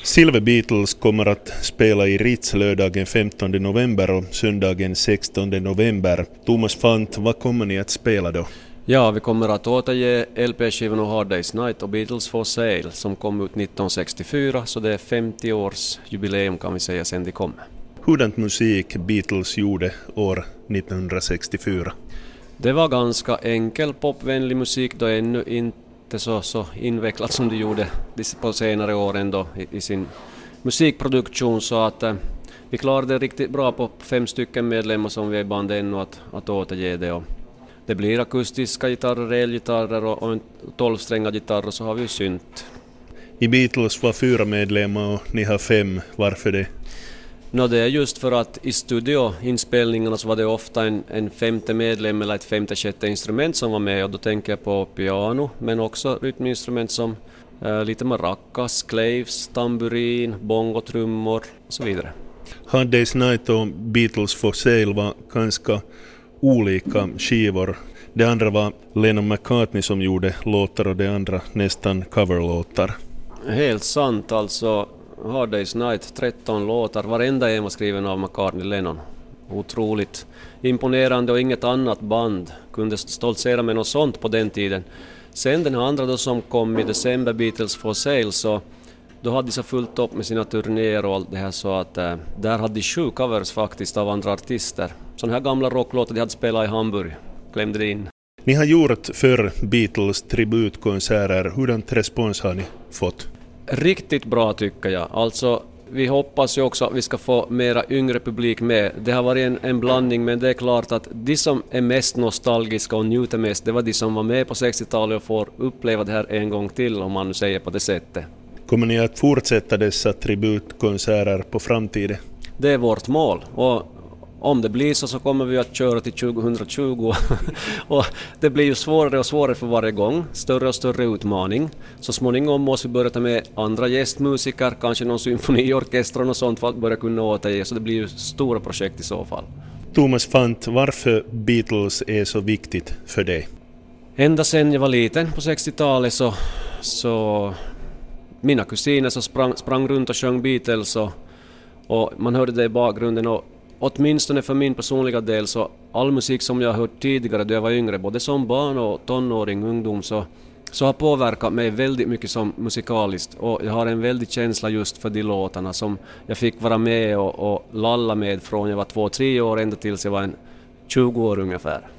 Silver Beatles kommer att spela i Ritz lördagen 15 november och söndagen 16 november. Thomas Fant, vad kommer ni att spela då? Ja, vi kommer att återge LP-skivan och Hard Day's Night och Beatles for Sale som kom ut 1964, så det är 50 års jubileum kan vi säga sen de kom. Hurdant musik Beatles gjorde år 1964? Det var ganska enkel popvänlig musik då, ännu inte så invecklat som de gjorde på senare år ändå i sin musikproduktion, så att vi klarade det riktigt bra på 5 stycken medlemmar som vi är i bandet ännu att återge det. Och det blir akustiska gitarrer, elgitarrer och en 12-strängad gitarr, och så har vi synt. I Beatles var 4 medlemmar och ni har 5. Varför det? Det är just för att i studioinspelningarna så var det ofta en femte medlem eller ett femte, sjätte instrument som var med, och då tänker jag på piano, men också rytminstrument som lite maracas, claves, tamburin, bongotrummor och så vidare. Hard Day's Night och Beatles for Sale var ganska olika skivor. Det andra var Lennon McCartney som gjorde låtar och det andra nästan coverlåtar. Helt sant, alltså Hard Day's Night, 13 låtar, varenda en var skriven av McCartney Lennon. Otroligt imponerande, och inget annat band kunde stoltsera med något sånt på den tiden. Sen den andra då som kom i december, Beatles for Sale, så då hade de så fullt upp med sina turnéer och allt det här, så att där hade de 7 covers faktiskt av andra artister. Sådana här gamla rocklåtar de hade spelat i Hamburg, klämde det in. Ni har gjort för Beatles tributkonserter. Hurdant respons har ni fått? Riktigt bra tycker jag. Alltså vi hoppas ju också att vi ska få mera yngre publik med. Det har varit en blandning, men det är klart att de som är mest nostalgiska och njuter mest, det var de som var med på 60-talet och får uppleva det här en gång till, om man nu säger på det sättet. Kommer ni att fortsätta dessa tributkonserter på framtiden? Det är vårt mål, och om det blir så kommer vi att köra till 2020 och det blir ju svårare och svårare för varje gång, större och större utmaning. Så småningom måste vi börja ta med andra gästmusiker, kanske någon symfoniorkester och sånt för att börja kunna återge, så det blir ju stora projekt i så fall. Thomas Fant, varför Beatles är så viktigt för dig? Ända sedan jag var liten på 60-talet så mina kusiner så sprang runt och sjöng Beatles och man hörde det i bakgrunden, och åtminstone för min personliga del så all musik som jag har hört tidigare då jag var yngre, både som barn och tonåring, ungdom, så har påverkat mig väldigt mycket som musikaliskt, och jag har en väldig känsla just för de låtarna som jag fick vara med och lalla med från jag var 2-3 år ända tills jag var 20 år ungefär.